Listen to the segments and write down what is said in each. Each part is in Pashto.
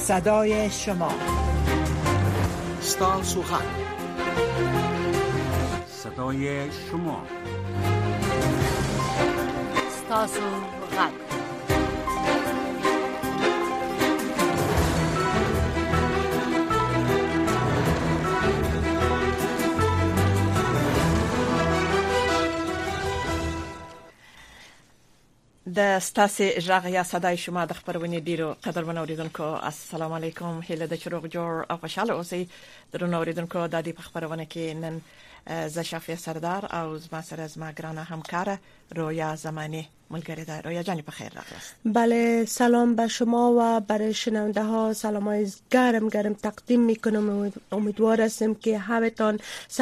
صدای شما. ستاسو حق. صدای شما. ستاسو حق. د ستاسو ژغ یا صدای شما د خبرونه ډیرو قدرمن اوریدونکو السلام علیکم. هله د چروغ جوړ او خوشاله اوسئ. درنو اوریدونکو د دې خبرونه کې نن ز شافیه سردار او زما سره زما ګرانه همکاره رویا زمانی ملګری ده. رویا جان په خیر راغلاست. بله، سلام به شما و برای شنونده ها سلامای گرم تقدیم میکنم. امیدوار هستم که همتان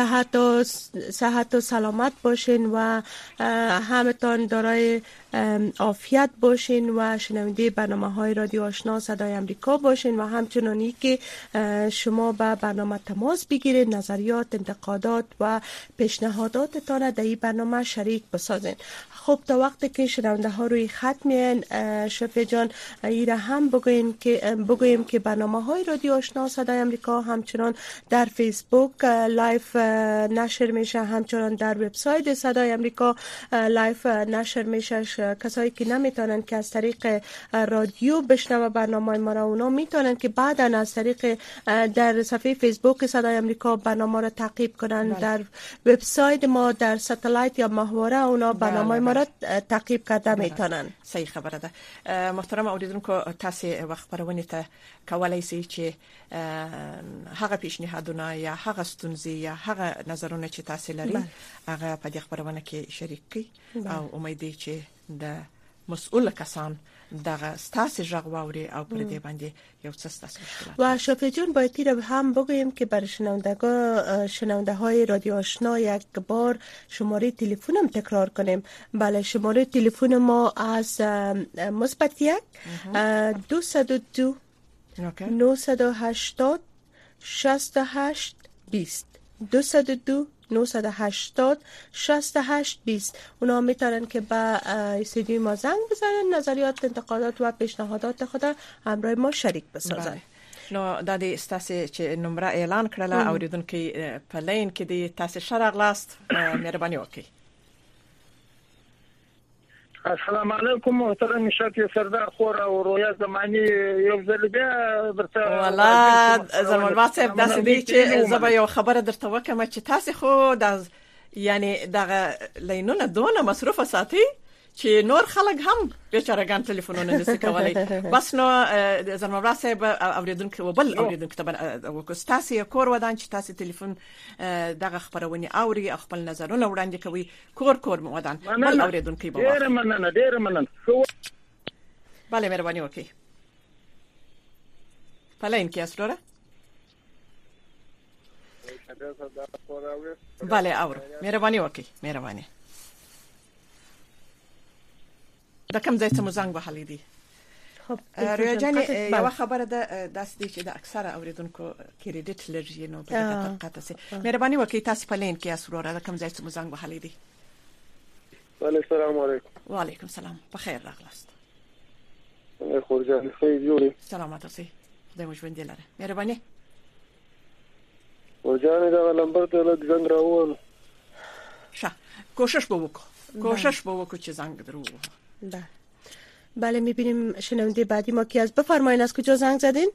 صحت و سلامت باشین و همتان دارای عافیت باشین و شنونده برنامه های رادیو آشنا صدای امریکا باشین و همچنانی که شما به برنامه تماس بگیرید، نظریات، انتقادات و پیشنهاداتتان در این برنامه شریک بسازین. خب تا وقتی که شنونده ها روی خط میان، شفیع جان ایره هم بگوییم که برنامه های رادیو آشنا صدای امریکا همچنان در فیسبوک لایف نشر میشه، همچنان در وبسایت صدای امریکا لایف نشر میشه. کسایی که نمیتونن که از طریق رادیو بشنوه برنامه ما را، اونا میتونن که بعدا از طریق در صفحه فیسبوک صدای امریکا برنامه را تعقیب کنن. در وبسایت ما در ستلایت یا ماهواره اونا برنامه ما را تعقیب کرده میتونن. صحیح خبره ده. محترم اوریدونکو، تاسو وخت پرونی ته کولای شئ چې هغه پیشنهادونه یا هغه ستونزې یا هغه نظرونه چې تاسو لري هغه په دې خبرونه کې شریک کړئ او امید دی چې د مسؤل کسان دغه ستاسو ژغ واوري او پر دې باندې یو څه ستاسو مشکلات. و شفیع جان باید را هم بگوییم که برای شنونده های رادیو آشنا یک بار شماره تلفن هم تکرار کنیم. بله، شماره تلفن ما از مثبت 1 202 980 68 20 202 980 68 20. اونا میتونن که با استودیوی ما زنگ بزنن، نظریات، انتقادات و پیشنهادات خود همراه ما شریک بسازن. نو د دې ستاسو چې نمبر اعلان کړل اوریدونکو په لین کې د تاسو شرغلاست مهرباني وکړئ. السلام علیکم محترم شافیه سردار خور او رویا زمانی یو ځل بیا درته والله زمون واتساپ داسې دی چې زه به یو خبره درته وکم چې تاسو خو د یعنی دغه لینونه دونه مصروفه ساتي چې نور خلک هم بیچارهګان ټلیفونونه نشي کولای. بس نو زمون واتساپ اوریدونکو وبل اوریدونکو ته وکستاسي کور ودان چې تاسو ټلیفون دغه خبرونه اوري او خپل نظرونه وړاندې کوي. کور ودان بل اوریدونکو به ډیر مننه بله مهرباني وکړئ. پلاین کې اسلوره بله اورو مهرباني وکړئ. مهرباني د کوم ځای ته مو زنګ وهلی دی؟ خب رویا جان یو خبره ده داس دي چې د اکثره اوریدونکو کریډټ لري نو په دقت سره مهرباني وکړئ. تاسو په لین کې اسلوره د کوم ځای ته مو زنګ وهلی دی؟ بله السلام علیکم. وعلیکم السلام. په خیر راغلاست. خور جان خیر جوړی. سلامات اوسئ. خدای مو ژوندی لره. مهرباني. خور جان دا نمبر ته لږ زنګ راوړل. ښه کوشش به وکړو چې زنګ درو. بله میبینیم شنونده بعدی ما کی از بفرمایید از کجا زنگ زدین؟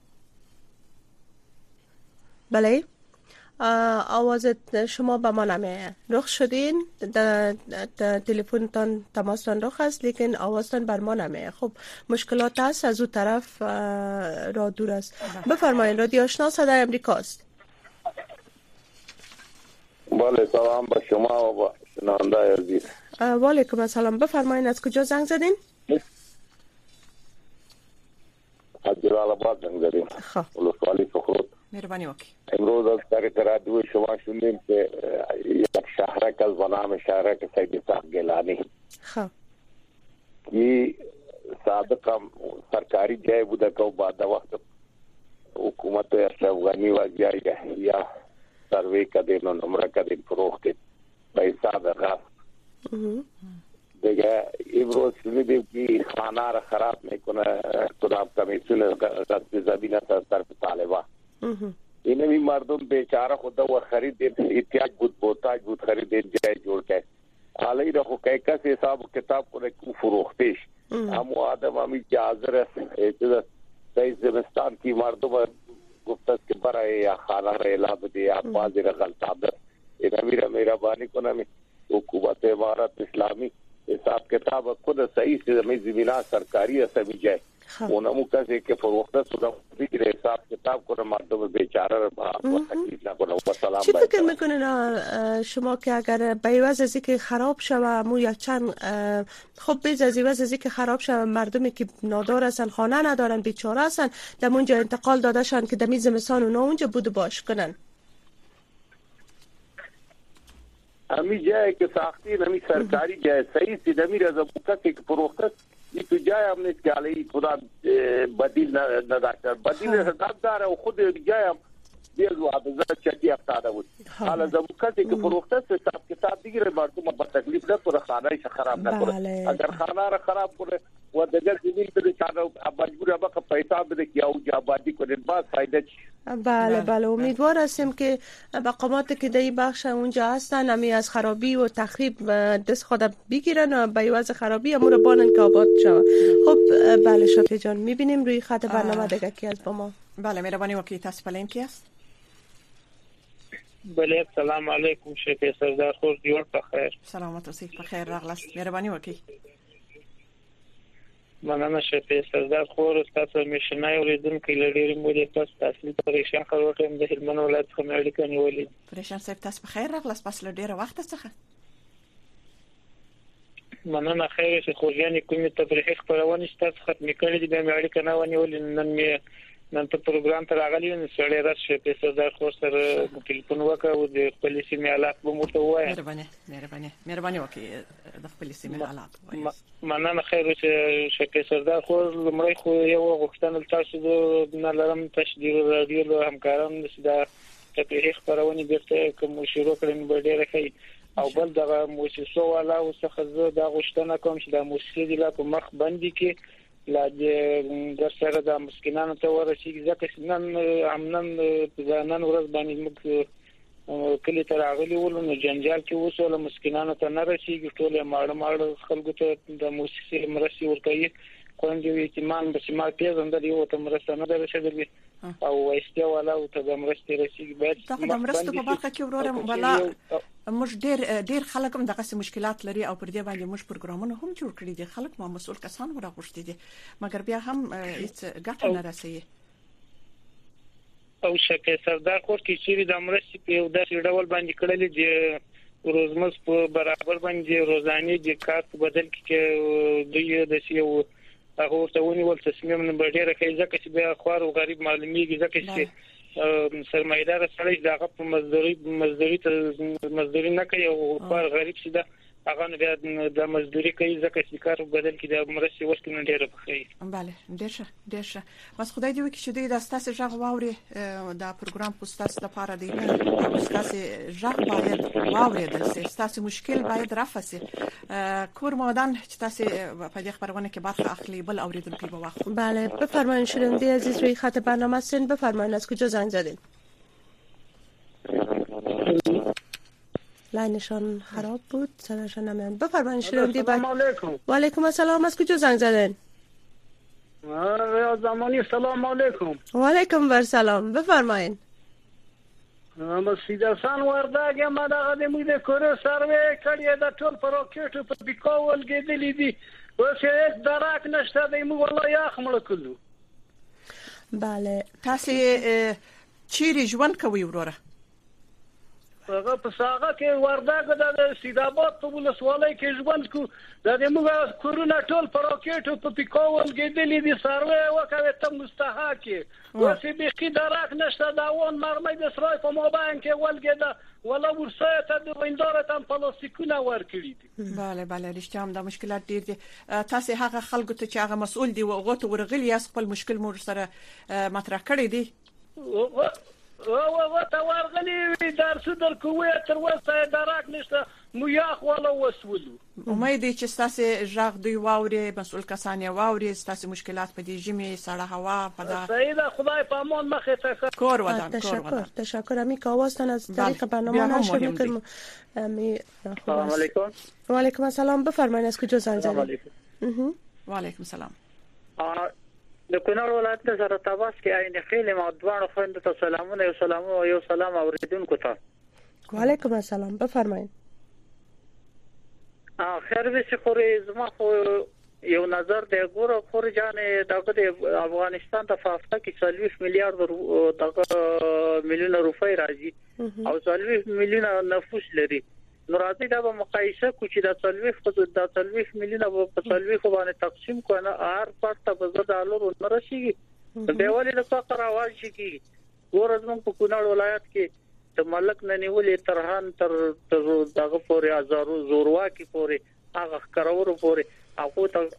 بله آواز شما به ما نمیاد. رخ شدین تلفنتان تماستان رخ است لیکن آوازتان بر ما نمیاد. خب مشکلات هست از اون طرف را دور است. بفرمایید رادیو آشنا صدای امریکاست. بله سلام به شما و شنونده عزیز. و علیکم السلام. بفرمایید از کجا زنگ زدین؟ از جلال آباد زنگ زدیم. خب ولسوالی سخرود. مهربانی وکړئ. امروز از طریق رادیو شما شنیدیم که یک شهرک از نام شهرک سید صاحب گیلانی. خب یہ سابقا سرکاری جای بوده که بعد وقت حکومت افغانی وضعیه یا سروی کردین و نمره کردین فروختین به حساب غصب دیگه این امروز شنیدیم که خانه را خراب میکنه کدام کمیسیون غصب زمین از طرف طالبان. این مردم بیچاره خود و خرید احتیاج بود محتاج بود خرید جای جوړ کړي حالی را خو کس حساب کتاب کنه که فروختش همو آدم همی حاضر است سعی زمستان کی مردم گفت است که برای یا خانه را اعلام بده یا بازی را غلطاب ده این امیر مهربانی کنم حکومت امارت اسلامی حساب کتاب خود صحیح سے زمینہ سرکاری است می جائے اونمو کسی که فروخته سودم دیگه حساب کتاب کنه مردم بیچاره را با تکلیف نکنه و سلام. چی فکر میکنین شما که اگر به عوض از اینکه خراب شوه مو یک چند خب بیز از عوض از اینکه خراب شوه مردمی که نادار هستن خانه ندارن بیچاره هستن در اونجا انتقال داده شن که دمی زمستان اونا اونجا بود باش کنن همی جایی که ساختی همی سرکاری جای صحیح سی دمی رضا که فروخته این تو جای هم نیست که علی خدا بدیل نداشتن بدیل داره و خود جای هم بیزو حافظت چکی افتاده بود حالا زموکتی که فروخته حساب کتاب دیگه مردم با تکلیف نکنه خانه ایش خراب نکنه اگر خانه را خراب کنه و دیگر زمین بده چانه مجبور با که پیسا بده که او جابادی کنه باز فایده چی. بله امیدوار هستیم که مقامات که در بخش اونجا هستن همی از خرابی و تخریب دست خود بگیرن و به عوض خرابی امور بانن که آباد شود. خب بله شفیع جان میبینیم روی خط برنامه دیگه کی از با ما. بله مهربانی وکیل تاسو پلین کی است؟ بله السلام علیکم شفیع سردار خور دیور بخیر. سلامت و صحت بخیر راغلاست مهربانی وکیل. مننه شفیع سردار خور تاسو میشنای اوریدونکو لري مودې تاسو تحصیل پریشان خلک د هلمند ولایت څخه اړیکه نیولې. پریشان صاحب تاسو بخیر راغلاست پس له ډیره وخت څخه. مننه خیر چې خو یعنی کومه تفریح خبرونه تاسو ختم کړې دي به اړیکه نه ونیولې نن په پروګرام ته راغلی نو سړی راشه په صدر خو سره ټلیفون وکاو د خپل سیمې حالات به مو ته وایي. مهرباني وکړئ د خپل سیمې حالات وایي. مننه خیر چې شکه سردار خو لمړی خو یو غوښتنه تاسو د نلرم تشدید رادیو له همکارانو د تفریح خبرونه بیرته کوم شروع کړم به ډیره ښه او بل دغه موسسو والا او څخه زه د غوښتنه کوم چې د موسسې د په مخ باندې کې لا د سره د مسکینانو ته ورسیږي ځکه نن ځانن ورځ باندې موږ کلی ته راغلي ولو نو جنجال کې وسوله مسکینانو ته نه رسیږي ټول ماړه خلکو ته د موسسې مرسي ورکوي کوم دی اهتمام به سیمه پیژند دی او ته مرسته نه درشدلی او وایسته والا او ته مرسته رسیږي باید د مرسته په برخه کې ورورم ولا موږ ډېر خلک هم دغه مشکلات لري او پر دې باندې موږ پروګرامونه هم جوړ کړی دي خلک ما مسؤل کسان ورغوښتي دي مګر بیا هم هیڅ ګټه نه رسي او شکه سردار خو کې چې د مرستې په یو داسې ډول باندې کړل دي روزمز په برابر باندې روزانه د کار په بدل کې دوی د سیو هغه ته ونیول تصمیم نه ډیره کوي ځکه چې بیا خوار او غریب معلومیږي ځکه چې سرمایدار سړی دغه په مزدوري نه کوي او خوار غریب شي دا هغه بیا د مزدوري کوي ځکه چې کار بدل کې د مرستې ورکړي ډیره بخیر. بله ډیر ښه بس خدای دې وکړي چې دوی د تاسو ژغ واوري دا پروګرام په تاسو لپاره دی تاسو ژغ باید واورېدل شي تاسو مشکل باید رفع شي کور مودان چې تاسو په دې خبرونه کې برخه اخلي بل اوریدونکو به وخت. بله بفرمایید شنونده عزیز روی خط برنامه هستین بفرمایید از کجا زنگ زدین؟ لاینشان خراب بود صداشان نمیاد بفرمایید شنونده سلام علیکم. و علیکم السلام از کجا زنگ زدین؟ ریاض زمانی سلام علیکم. و علیکم بر سلام بفرمایید. مسیدسان ورداګه ما دغه د موږ د کور سروې کړی د ټول پروکټ په بیکول کېدلې دي اوس هیڅ دراک نشته د موږ والله یا خمل کړو. بله تاسو چیرې ژوند کوي وروره؟ هغه په ساغه کې ورداګه د سیداباد په ولسوالۍ کې ژوند کو د موږ کورونه ټول پروکټ په بیکول کېدلې دي سروې وکړه ته مستحق اوس به دراک نشته دا وون مرمۍ د سرای په موبایل کې ولګیدا ولا ورسه ته د وینداره تم پلاستیکونه ورکړي دي. بله رښتیا هم دا مشکلات ډیر دي تاسو هغه خلکو ته چې هغه مسؤل دي او غوته ورغلی اس خپل مشکل مور سره مطرح کړی دي او تا ورغلی درس درکوي تر وسه دراک نشته مو یاخ ولا وسولو امید چې تاسو ژغ دوی واوري مسؤل کسان یې واوري تاسو مشکلات په دې جمی سړه هوا په دا سیده خدای په امان مخه ته کور ودان تشکر امی که آوازتان از طریق برنامه نشر میکنم. سلام علیکم. و علیکم السلام. بفرمایید از کجا زنگ زدید؟ و علیکم السلام. د کونړ ولایت سره تاسو کې عین خیل ما دوه خويند ته سلامونه یو سلام اوریدونکو ته. و علیکم السلام. بفرمایید. خیر به خوري زما خو یو نظر دی ګوره خور جان د افغانستان د فافته کې 40 میلیارډ میلیون روپۍ راځي او 40 میلیون نفوس لري. نو راځي دا به مقایسه کو چې د 40 میلیون په 40 باندې تقسیم کنه هر پټه په $1 نه راشي. د ولې د فقر اواز شي کی ګوره زموږ په کونړ ولایت کې د ملک نه نیولې ترهان تر دغه پورې هزارو زورواکي پورې هغه کرورو پورې هغه ته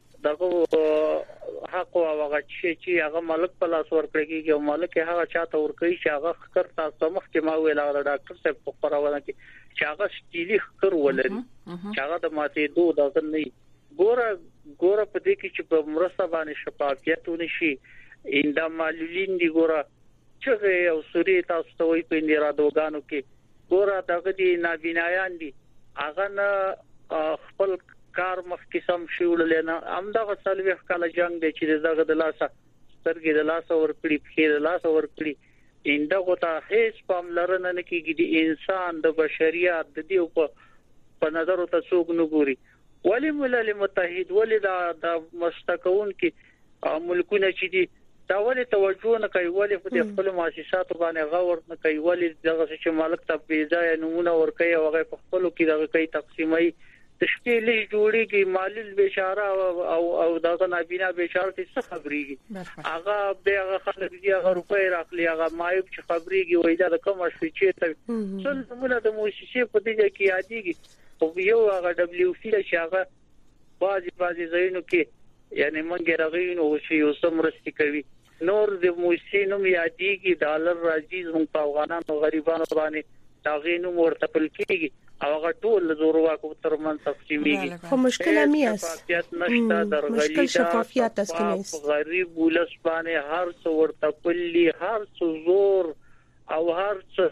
دغه حق او هغه چې هغه ملک په لاس ورکړي او ملک هغه چاته ورکړي چې هغه خکر تاسو مخ کې ما ویل هغه ډاکټر صاحب په خبرونه کې چې هغه ستیلی خکر ولري چې هغه د ماته دوه دغه نه ګوره په دې کې چې په مرسته باندې شفافیت ونشي انده معلولین دی ګوره چې او سوري تاسو ته وي په اندرادوګانو کې ګوره دغه دي نابینایان دي هغه نه خپل کار مخ کې سم شیول نه امدغه سلوي کال جنگ دی چې دغه د لاسه سترګې د لاسه ورکړي په د لاسه ورکړي اندغه ته هیڅ پام لرنه نه کیږي د انسان د بشریت د دې په نظر ته څوک نه ګوري. ولی ملل متحد ولی د مستقون کې ملکونه چې دي دا ولی توجه نه کوي ولی په خپل مؤسسات باندې غور نه کوي ولی دغه چې مالک ته پیځای نمونه ورکوي او هغه په خپل کې دغه کوي تقسیمي تشکیلي جوړيږي مالل بیچاره او دغه نابینا بیچاره څه خبريږي هغه دغه خلک دی هغه روپۍ راخلي هغه مایب چې خبريږي وای دا کوم شي چې ته څل موږ د موسسې په دې کې یادېږي او یو هغه دبليو سي چې هغه بازي زینو کې یعنی مونږ راغینو چې یو سمرستي کوي نور د موسسې نوم یادېږي ډالر راځي زموږ په افغانانو غریبانو باندې دا غینو مرتبل کیږي او هغه ټول زورواکو ترمن تقسیمېږي. خو مشکل می است مشکل شفافیت است که نیست. غریب ولس باندې هر څو ورته کلی هر څو زور او هر څو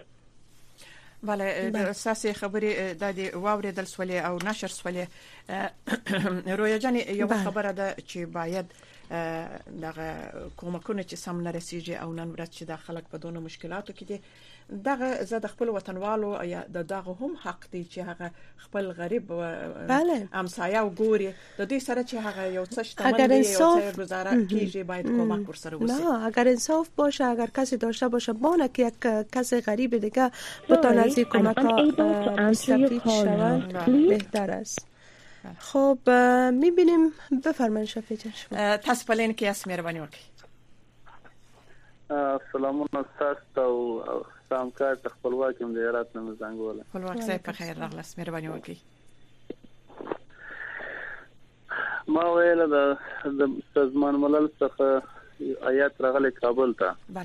بله اساسي خبري د واوریدل سولې او نشر سولې رویا جان یو خبره ده چې باید دغه کومکونه چې سم نه رسیږي او نن ورځ چې د خلک په دونه مشکلاتو کې دي دغه زه د خپل وطنوالو یا دغه هم حق دی چې هغه خپل غریب امسایه او ګوري د دې سره چې هغه یو څه شتمن دی او څه گزاره کیږي باید کومک ورسره وشي. نه اگر انصاف باشه اگر کسی داشته باشه بانه که یک کس غریب دیگه بتونه از کمک‌ها مستفید شوند بهتر است. خب می‌بینیم بفرمایید شفیع جان تاسو په لین کې اس مهرباني وکړئ. سلامونه تاسو او سامکار خپلواکي هم د هرات نه زنګول. خپلواک صاحب په خیر راغلاست مهرباني وکړئ. ما ویل د سازمان ملل څخه آیات راغلي کابل ته. بله.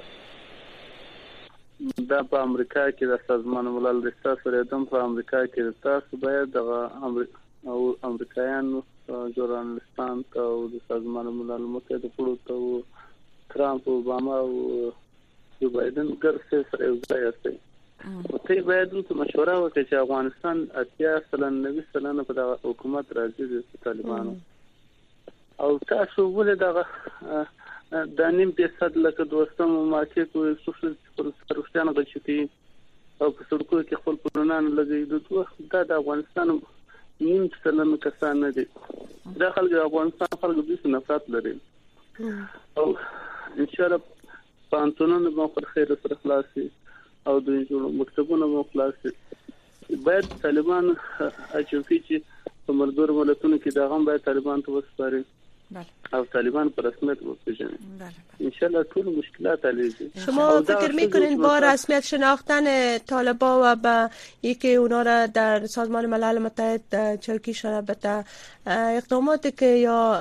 دا په امریکا کې د سازمان ملل د تاسو ریدم په امریکا کې تاسو باید د امریکایانو ژورنالستان ته او د سازمان ملل متحد پړو ته ترامپ اوباما او جو بایدن ګرځي سره یو ځای استي. ته باید د مشوره وکړي چې افغانستان 80% په حکومت راځي د طالبانو او تاسو ولې دغه د نیم پیسد لکه دوستم مارکیټ او سوشل پروستانو غچتي او په سړکو کې خپل پرونان لګي د افغانستان نیم سلام کسان نه دي د خلک افغانستان خلک د نفرت لري او ان شاء الله پانتونونو مو پر خیر سره خلاصي او د مکتبونو مو خلاصي باید طالبان اچوفي چې په مردور ملتونو کې دغه باید طالبان ته وسپاري او طالبان پر رسمیت وپیژني. ان شاء الله ټول مشکلات حل شي. شما فکر میکنین با رسمیت شناختن طالبان و با اینکه اونا را در سازمان ملل متحد چوکیشان البته اقداماتی که یا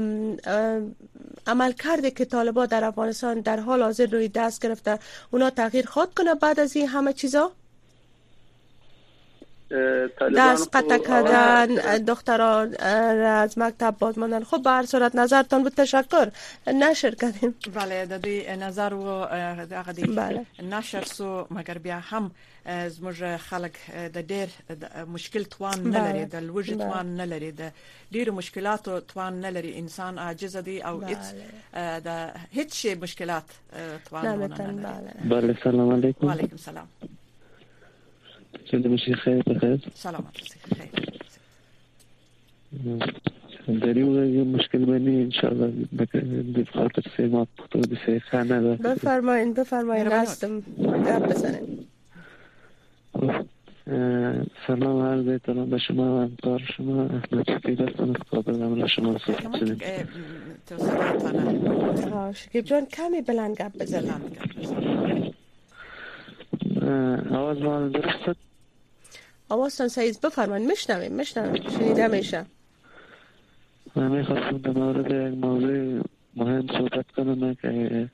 عمل کرده که طالبان در افغانستان در حال حاضر روی دست گرفته اونا تغییر خواهد کنه بعد از این همه چیزا؟ دست قطع کردن دختران از مکتب باز ماندن. خب به هر صورت نظرتان بود. تشکر. نشر کردیم. بله د دې نظر و هغه دی نشر سو مګر بیا هم زموږ خلک د ډېر مشکل توان نه لري د لوژ توان نه لري د ډېر مشکلاتو توان نه لري انسان عاجز دی او د هیڅ شی مشکلات توان نه لري. بله سلام علیکم. و علیکم السلام. چند میشه خیر بخیر. سلامت خیر. دریو یه مشکل بینی انشاءالله بخاطر سیمات تو بسیار خانه دار. بفرمایین هستم گپ بزنین. سلام عرض احترام به شما و همکار شما احمد شکیب هستم از کابل. امروز شما صحبت شدیم. شکیب جان کمی بلند گپ بزنین. آواز ما درست آوازتان سعید بفرمایید. میشنویم شنیده میشه. من میخواستم در مورد یک موضوع مهم صحبت کنم که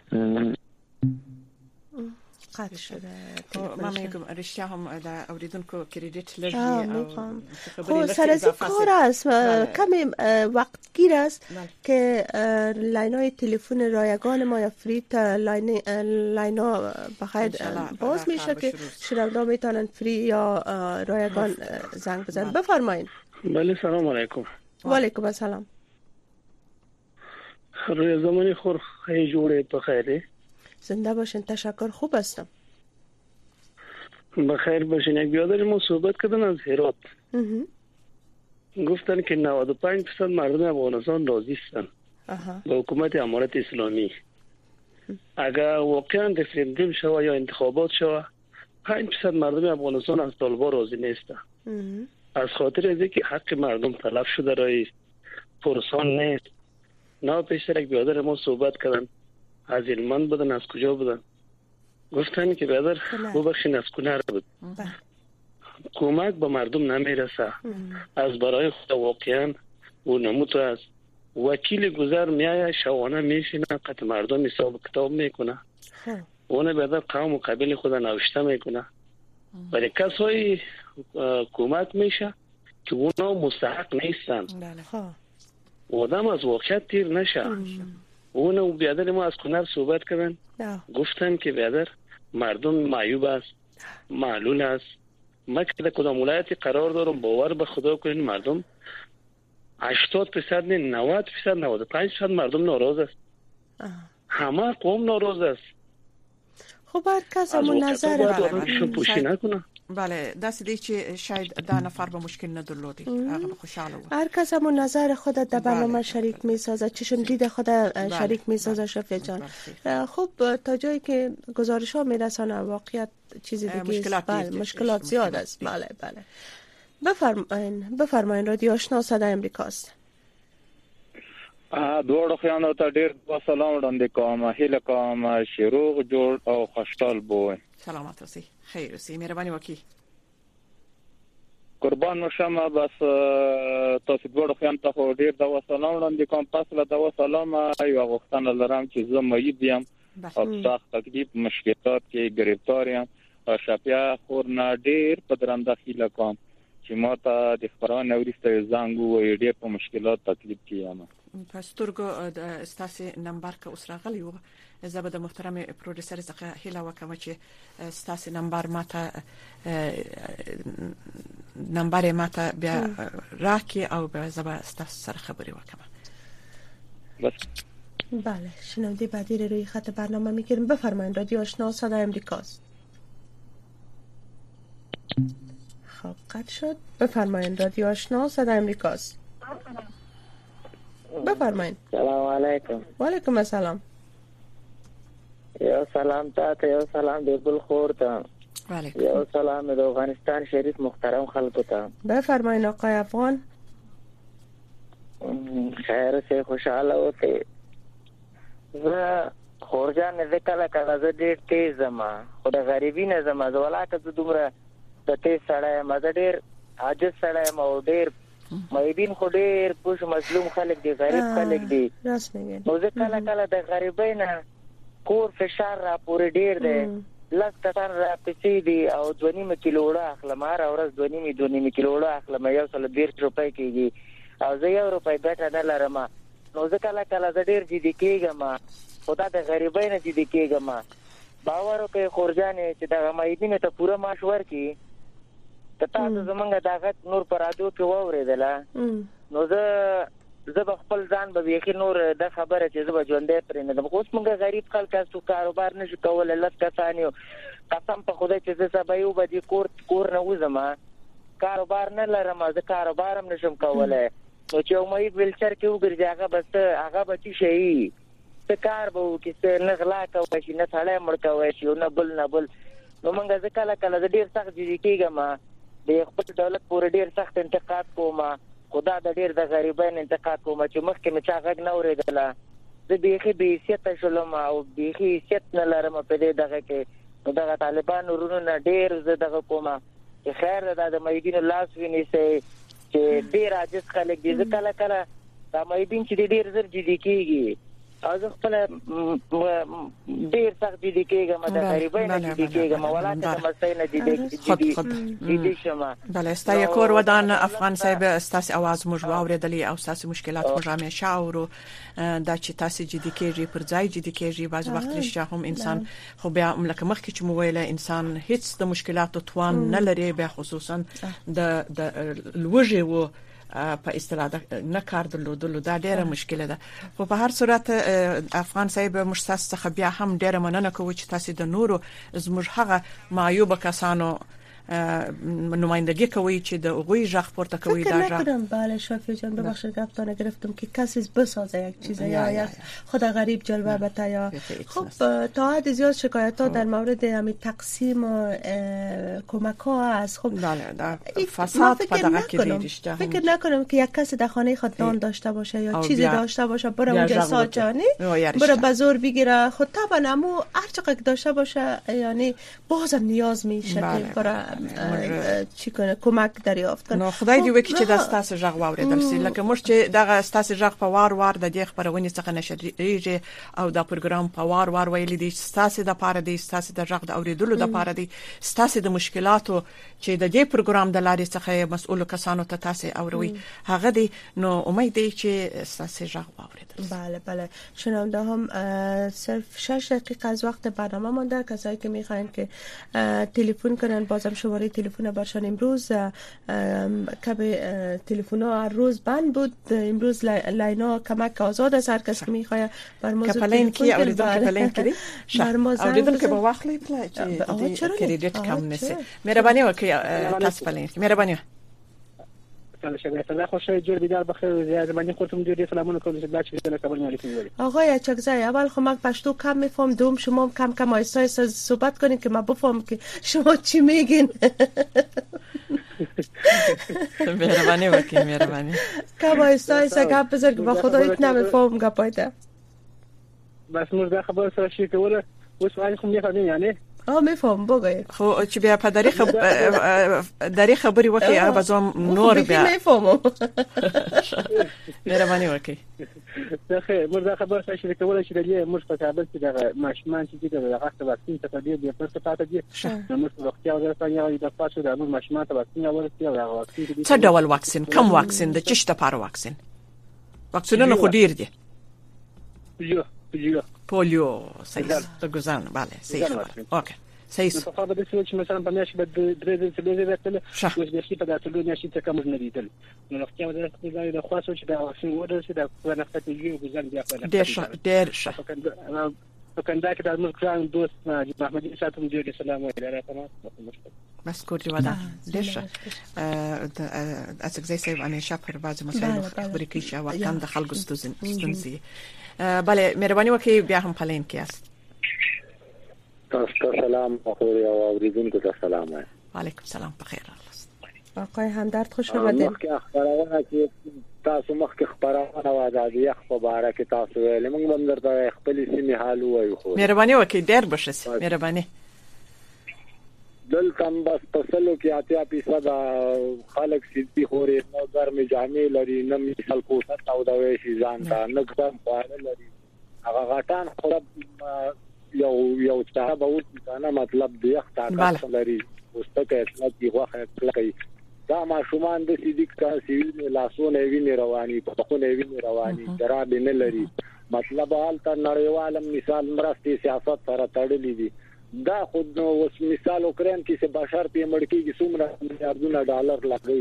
قطع شده. من میگم رشته هم در اوریدونکو کردیت لرژی او خب سر از این کار است کمی وقت گیر است که لاینای تلفن رایگان ما یا فری لاینا بخیر باز میشه که شنوندا میتونن فری یا رایگان زنگ بزنن. بفرمایید. بله سلام علیکم. و علیکم السلام. روی زمانی خور خیلی جوره بخیره. زنده باشین. تشکر. خوب هستم. بخیر باشین. یک بیادر ما صحبت کردن از هرات. گفتن که 95% مردم افغانستان راضی هستند با حکومت امارت اسلامی. اگر واقعا رفرندوم شود یا انتخابات شود 5% مردم افغانستان از طالبان راضی نیستند. از خاطر از اینکه حق مردم تلف شده رای پرسان نیست. نه پیشتر یک بیادر ما صحبت کردن از علمان بودن. از کجا بودن؟ گفتن که بیادر ببخشین از کنار بود. کمک به مردم نمیرسه. از برای خود واقعا و نموتو است. وکیل گذر میایه شوانه میشینه قط مردم حساب کتاب میکنه. اون بیادر قوم و قبیل خود نوشته میکنه. ولی کسایی کمک میشه که اونا مستحق نیستن. آدم از واقعیت تیر نشه. اون بیادر ما از کنار صحبت کردن. گفتن که بیادر مردم معیوب است، معلول است. ما که کدام ولایتی قرار دارم باور به خدا کنین مردم 80% نه 90% 95% مردم ناراض است. همه قوم ناراض است. خب هر کس همون نظر پوشی نکنه. بله دست دی چې شاید دا نفر به مشکل نه درلودی هغه به خوشاله و هر کس همون نظر خود در برنامه شریک میسازه چشم دید خود شریک میسازه. شفیع جان خب تا جایی که گزارش ها میرسانه واقعیت چیز دیگه است. بله مشکلات زیاد است. بله بفرمایین رادیو آشنا صدای امریکاست. دوړو خیانو ته ډیر سلام وړاندې کوم. هیله کوم شروع جوړ او خوشحال بو. سلامت اوسئ. خیر اوسئ. مهرباني وکړئ. قربان مشم. بس تاسو دوړو خیانو ته ډیر د سلام وړاندې کوم. پس له د سلام یو غوښتنه لرم چې زه مېد یم او سخت تکلیف مشکلات کې گرفتار یم. شپیا خور نه ډیر په درنده هیله کوم چې ما ته د خبرانه ورسته زنګ و ډیر په مشکلات تکلیف کې یم. پس ترګو استاسي نمبر که اوس راغلی و زبد محترم پروډوسر څخه هیله وکم چې استاسي نمبر ماته نمبر ماته بیا راکي او به زبا استاس سره خبري وکم. بس بله شنونده بعدی روی خط برنامه میگیریم. بفرمایید رادیو آشنا صدای امریکاست. خب قطع شد. بفرمایید رادیو آشنا صدای امریکاست. بفرمایید. سلام علیکم. و علیکم السلام. یو سلام ته یو سلام د بل خور ته. علیکم. یو سلام د افغانستان شریف محترم خلکو ته. بفرمایید آقای افغان. خیر سه خوشاله وته زه خورجان نه کله کله زه ډیر تیز ما خو د غریبی نه زما زولاکه زه دومره د تیز سړی ما زه ډیر عاجز سړی ما ډیر مېبین خو ډیر پوښ مظلوم خلک دي غریب خلک دي نو زه کله کله د غریبۍ نه کور فشار را پورې ډیر دی لکه تر را پېڅې دي او 2.5 کیلو وړه اخلم هر ورځ 2.5 کیلو وړه اخلم یو سل 200 روپۍ کېږي او زه 1 روپۍ ګټه نه لرم نو زه کله کله زه ډیر جدي کېږم خدا د غریبۍ نه جدي کېږم باور وکړئ خورجانې چې د مېبین ته پوره معاش ورکړي ته تاسو زمونږ دغه نور پر رادیو کې واورېدله نو زه به خپل ځان به یقین نور د خبره چې زه به ژوندې پرې نه دم اوس موږ غریب خلک تاسو کاروبار نشو کولای لږ کسانیو قسم په خدای چې زه سبا یو به کور نه وځم کاروبار نه لرم زه کاروبار هم نشم کولای نو چې مې ویلچر کې وګرځي هغه به چې شي څه کار به وکړي څه نه غلا کوي چې نه سړی مړ کوي چې نه بل نو موږ ځکه کله ډیر سخت دي کېږم د خپل دولت پورې ډیر سخت انتقاد کوم خدا د ډیر د غریبانو انتقاد کوم چې مخکې مې چا غږ نه اورېدله زه بیخي بې حیثیته شولم او بیخي حیثیت نه لرم په دې دغه کې نو دغه طالبانو ورونه ډیر زه دغه کوم چې خیر د مېبین لاس ونیسي چې ډیر عاجز خلک دي ځکه کله د مېبین چې ډیر زر جدي کېږي او زه خپل ډیر سخت دي کېږم د غریبۍ نه دي کېږم ولکه د مسای نه دي شمه بله استای کور ودان افغان صاحب استاس आवाज موږ واوریدلی او استاس مشکلات موږ همیشه اورو دا چې تاسو جدي کېږي پر ځای جدي کېږي بعض وخت رښتیا هم انسان خو بیا ملک مخکې چې مو ویله انسان هیڅ د مشکلاتو توان نه لري بیا خصوصا د لوږې و په اصطلاح نه کار درلودلو دا ډیره مشکله ده خو په هر صورت افغان صاحب مشتاس څخه بیا هم ډیره مننه کوم چې تاسو د نورو زموږ هغه معیوب کسانو نمایندگی کوي چې د اوغوی ژغ پورته کوي دا ژغ بله شافی جان ببخشید گفتانه گرفتم که کسی بسازه یک چیز یا خود غریب جلوه بده یا خب تا حد زیاد شکایت ها در مورد همین تقسیم و کمک ها است خب فساد پدغه کردی فکر نکنم که یک کسی در خانه خود نان داشته باشه یا چیزی داشته باشه بره اونجا ساجانی بره بازار بگیره خود طبعا امو هر چقدر داشته باشه یعنی بازم نیاز میشه که بره چی کنه کمک دریافت کنه نو خدای دی وکي چې د استاس ژغ واوریدل سي لکه موږ چې دغه استاس ژغ په وار د دې خبرونه څخه نشریږي او دا پروګرام په وار ویل دي استاس د پاره دي استاس د ژغ د اوریدلو د پاره دي استاس د مشکلاتو چې د دې پروګرام د لارې څخه مسؤل کسانو ته تاسو اوروي هغه دي نو امید دی چې استاس ژغ واوریدل بله شنونده هم صرف 6 دقیقه از وقت برنامه مونده کسایی که میخواین که تلفن کنن بازم شماره تلفن برشان امروز که تلفن‌ها هر روز بند بود امروز لینا کمک آزاد است هر کس که میخواد بر ما تلفن کی اوریدل کپلین کړي اوریدل کې به واخلې پلا چې کریډیټ کم نشي مهرباني وکړئ تاسو پلین مهرباني الله خوشحال جور بیدار بخیر زیاد من خودم جوری سلامونه کوم چې بچی دې کابل علیکم ولی آقای اچکزای اول خب من پشتو کم میفهم دوم شما کم آهسته آهسته صحبت کنید که من بفهم که شما چی میگین مهربانی وکړئ مهربانی کم آهسته آهسته گپ بزن که با خدا هیچ نمیفهم گپایته بس موږ دا خبر سره شي کوله اوس وایي خو نه یعنی میفهم بگوی خو چې بیا په دری خبري وکي هغه بزوم نور بیا میفهمم مهرباني وکي دغه مردا خبر څه شي کولای شي د موږ په کابل کې دغه ماشومان چې دغه واکسین ته دی په څه پاتې دي نو موږ وخت یو ځای د پاسو د ماشومان ته واکسین ورکړي او هغه واکسین څه ډول واکسین کم واکسین د چشته لپاره واکسین واکسینونه خو ډیر دي پولیو صحیح د ګزان bale صحیح اوکې صحیح په خبره د څه چې مثلا په میاشت باندې درې ځله وکړل اوس د شي په داتلو میاشت ته کوم نه دیدل نو وخت یو د خاصو چې د واکسین ورسې د نفقه یو ګزان بیا ډېر ښه په کنده کې د ملکان دوست محمد ساتم جوړ سلام علیکم بس کوټی ودا ډېر ښه اڅکزای صاحب همیشه پر بعض مسایل خبرې کوي چې واقعا د خلکو ستونزې بله مهرباني وکړئ بیا هم پلین کې است تاسو سلام اخوری او اوریدونکو ته سلام علیکم سلام بخیر آقای همدرد خوش آمدید که خبرونه که تاسو مخکې خبرونه وایي د یخ په اړه کې تاسو ویل موږ هم درته خپل سیمه حال وایو خو مهرباني وکړئ ډېر بشس مهرباني دلته بس پسلو کې 80% خلک سیدي خوري نو ګرمي جامې لري نه مثال کوڅه تاو دا وی شي ځان ته نه ګرم خواړه لري هغه غټان خو یو څه به وځي مطلب دی یخ طاقت لري واستکه اطلاع دی واخه کوي دا ماشومان د سیدي کا سیوی لاسونه ویني رواني په خونه ویني رواني دراب نه لري مطلب حال تر نړیوال مثال مرستي سیاست سره تړلې دي دا خود نو اوس مثال اوکرين کې چې بشر په مړکی کې څومره میلیارډونه ډالر لګي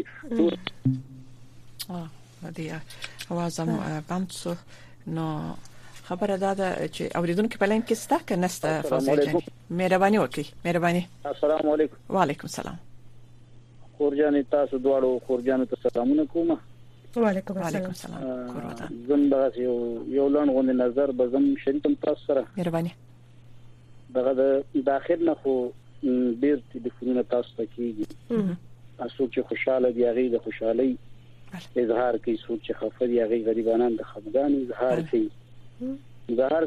دی اوازم بانڅو نو خبره ده چې اوریدونکو په لاین کې ستا که نسته فاضل جان مهرباني وکړئ مهرباني السلام علیکم وعلیکم السلام خورجان تاسو دواړو خورجان ته سلامونه کوم وعلیکم السلام زنده یو لړ غو نظر بزم شریکم تاسو سره مهرباني دغه د داخل نه خو ډیر ټلیفونونه تاسو ته کیږي تاسو چې خوشاله دی هغه د خوشحالي اظهار کوي څوک چې خفه دی هغه غریبانان د خفګان اظهار کوي زهر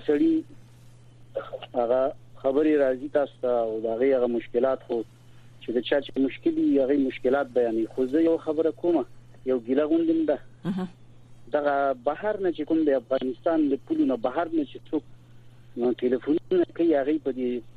سړي هغه خبري راځي تاسو ته او هغه مشکلات خو چې د چا چې مشکلي هغه مشکلات بیانې خو زه یو خبره کوم یو ګیله غوندم ده دغه بهر نه چې کوم د افغانستان د پولونو بهر نه چې څوک نو ټلیفونونه کوي هغه په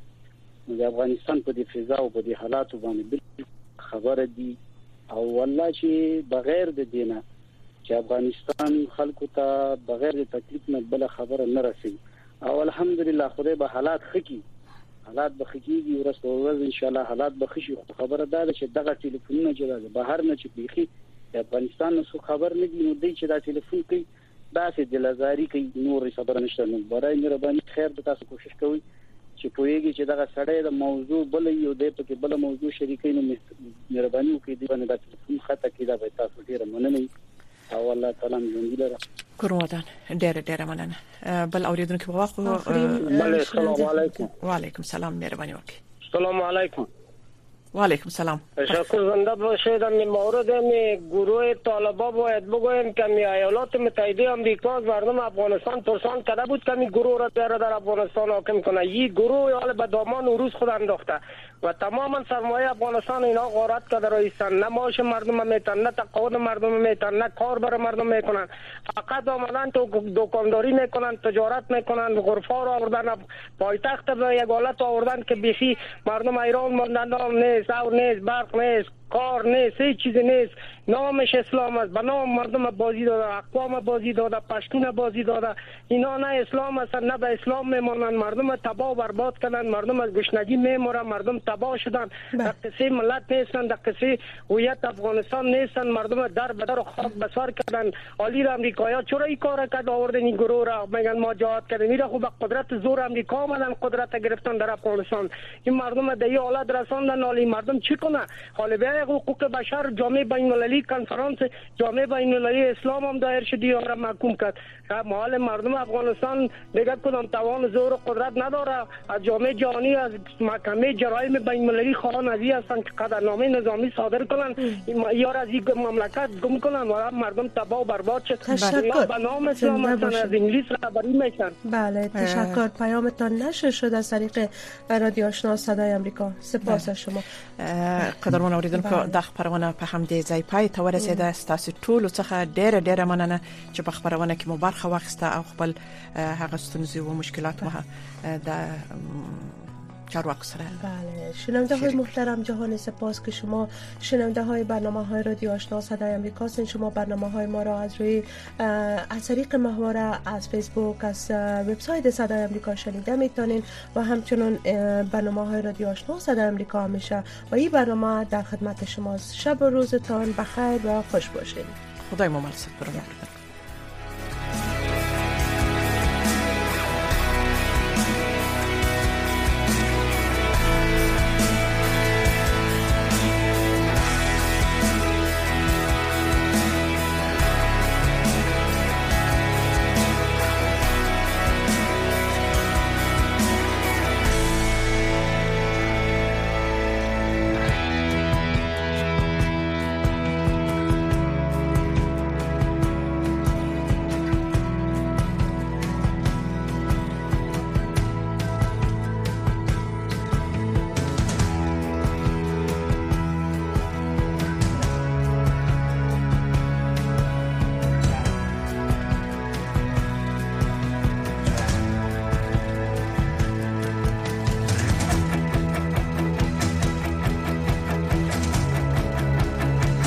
دې د افغانستان په دې فضا او په دې حالاتو باندې خبره دي او والله چې بغیر د دینه چې افغانستان خلکو ته بغیر د تکلیف نه بل خبره نه رسي او الحمدلله خدای به حالات خکې حالات به خکېږي ورسره ان شاء الله حالات به خشي خبره ده چې دغه ټلیفونونه چې بهر نه چې بيخي افغانستان نو خبر نه دی نو دی چې دا ټلیفون کوي دا چې د لزاري کوي نور خبره نشته نو برای مهرباني خیر به تاسو کوشش کوئ چې پوهیږي چې دغه سړی د موضوع بل یو دی په کې بل موضوع شریکي نو مهرباني وکړئ دی باندې دا ټلیفون خطا کیدا به تاسو ډیره مننه او الله تعالی مونږ لره کورودان ډېر مننه بل اوریدونکو په واخو السلام علیکم وعلیکم السلام مهرباني وکړئ السلام علیکم وعلیکم السلام تشکر زنده باشید. در مورد گروه طالبان باید بگویم که ایالات متحده آمریکا از مردم افغانستان پرسان کرده بود که این گروه را بیاره در افغانستان حاکم کنه. این گروه حال به دامان و روز خود انداخته و تماما سرمایه افغانستان اینا غارت کرده رایستن. نه معاش مردم میتن، نه تقاعد مردم میتن، نه کار برای مردم میکنن. فقط آمدن تو دکانداری میکنن، تجارت میکنن، غرفا را آوردن پایتخت به یک حالت آوردن که بیخی مردم ایران ماندن نیست، او نیست، برق نیست، کار نیست، هیچ چیزی نیست. نامش اسلام است، به نام مردم بازی داده، اقوام بازی داده، پشتون بازی داده. اینا نه اسلام هستن نه به اسلام میمانند. مردم تباه و برباد کردن، مردم از گشنگی میمورن، مردم تباه شدن. در قصه ملت نیستن، در قصه هویت افغانستان نیستن. مردم در به در خاک بسار کردن. عالی امریکایی‌ها چرا این کار کرد آوردن این گروه را میگن ما جهاد کردیم. میره خب به قدرت زور امریکا آمدن قدرت گرفتن در افغانستان. این مردم در این حالت رساندن. حالی مردم چی کنه؟ حالی به حقوق بشر جامعه بین‌المللی کنفرانس جامعه بین‌المللی اسلام هم دایر شدی را محکوم کرد. حال مردم افغانستان دیگر کدام توان زور و قدرت نداره. از جامعه جهانی از محکمه جرایم بین‌المللی خواهان ازی هستن که قدرنامه نظامی صادر کنن یا از این مملکت گم کنن و مردم تباه و برباد شد. تشکر. به نام اسلام هستن، از انگلیس رهبری میشن. بله تشکر. پیامتان نشر شد از طریق رادیو آشنا صدای آمریکا. سپاس از شما. قدرمن اوریدونکو د خبرونه په همدې ځای پای ته ورسېده. ستاسو ټولو څخه ډېر مننه چې په خبرونه کې مو برخه واخیسته او خپل هغه ستونزې او مشکلات مو د چارواکو سره. بله شنونده های محترم جهان سپاس که شما شنونده های برنامه های رادیو آشنا صدای آمریکا هستین. شما برنامه های ما را از روی از طریق محوره، از فیسبوک، از وبسایت صدای آمریکا شنیده میتونین و همچنین برنامه های رادیو آشنا صدای آمریکا همیشه و این برنامه در خدمت شماست. شب و روزتان بخیر و خوش باشین. خدای مملکت برامون.